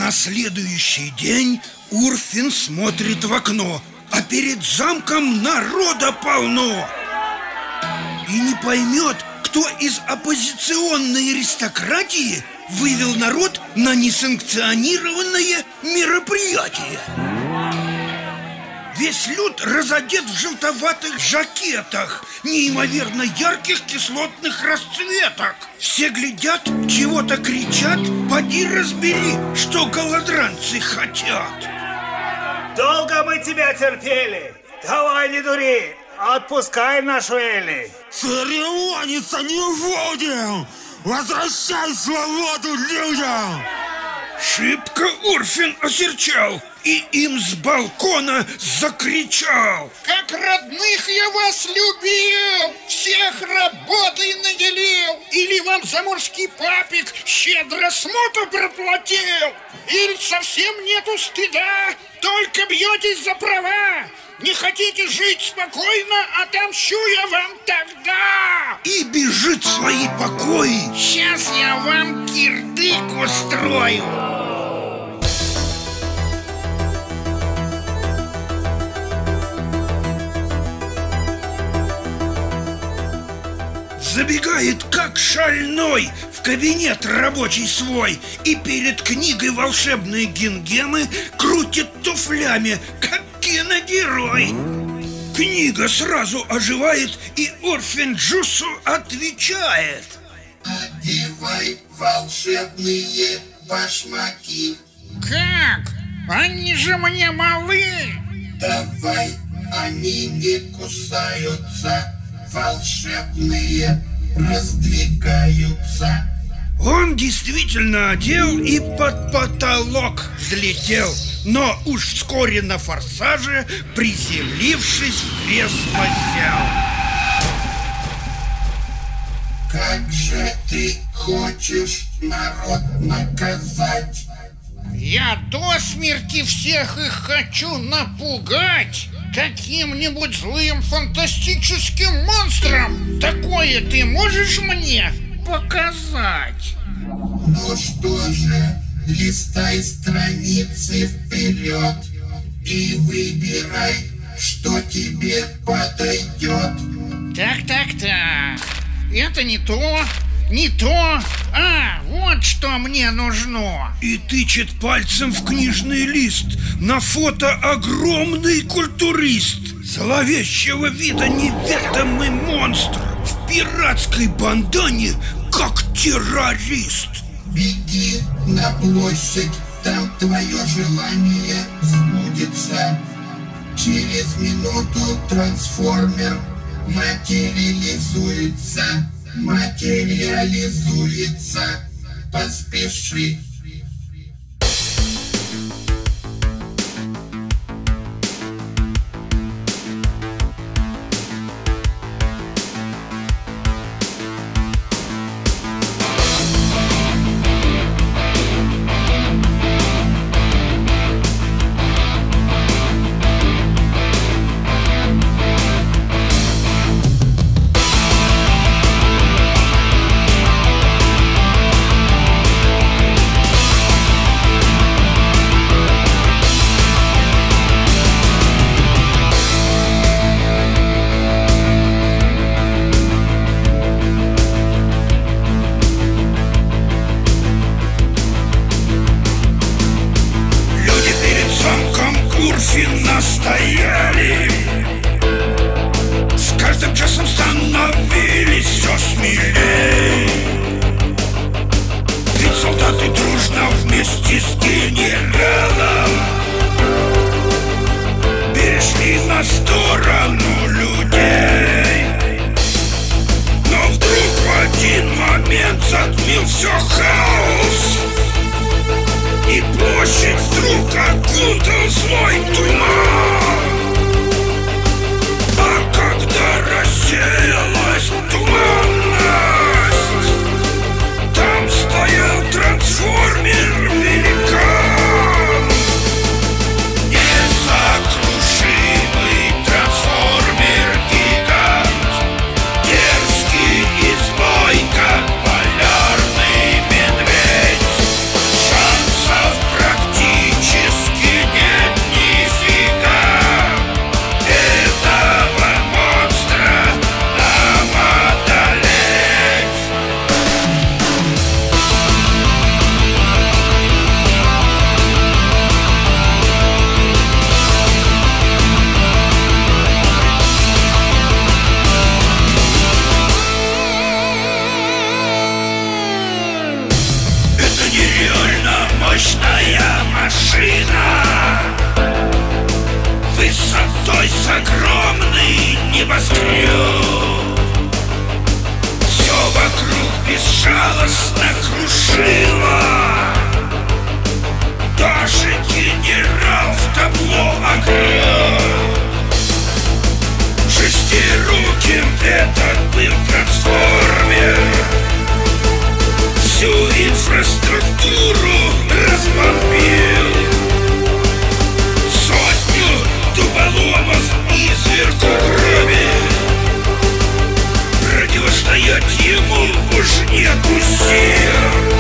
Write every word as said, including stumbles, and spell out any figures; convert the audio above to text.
На следующий день Урфин смотрит в окно, а перед замком народа полно. И не поймет, кто из оппозиционной аристократии вывел народ на несанкционированное мероприятие. Весь люд разодет в желтоватых жакетах, неимоверно ярких кислотных расцветок. Все глядят, чего-то кричат, поди разбери, что голодранцы хотят. Долго мы тебя терпели. Давай, не дури, отпускай нашу Элли. Церемониться не будем. Возвращай свободу людям. Шибко Урфин осерчал и им с балкона закричал: как родных я вас любил, всех работой наделил, или вам заморский папик щедро смоту проплатил, или совсем нету стыда, только бьетесь за права. Не хотите жить спокойно, отомщу я вам тогда. И бежит в свои покои. Сейчас я вам кирдык устрою. Забегает, как шальной, в кабинет рабочий свой и перед книгой волшебной гингемы крутит туфлями, как киногерой. Книга сразу оживает, и Урфин Джусу отвечает: одевай волшебные башмаки. Как? Они же мне малы. Давай, они не кусаются, волшебные раздвигаются. Он действительно одел и под потолок взлетел, но уж вскоре на форсаже, приземлившись, в кресло сел. Как же ты хочешь народ наказать? Я до смерти всех их хочу напугать каким-нибудь злым фантастическим монстром. Такое ты можешь мне показать? Ну что же, листай страницы вперед и выбирай, что тебе подойдет. Так, так, так. Это не то, не то. А, вот что мне нужно. И тычет пальцем в книжный лист. На фото огромный культурист, зловещего вида неведомый монстр, в пиратской бандане, как террорист. Беги на площадь, там твое желание сбудется. Через минуту трансформер материализуется. Материализуется. Поспеши. безжалостно крушила. Даже генерал в табло огрел. Шестируким этот был трансформер. Всю инфраструктуру разбомбил. Сотню дуболомов и зверку гробил. Противостоять ему уж нету сил.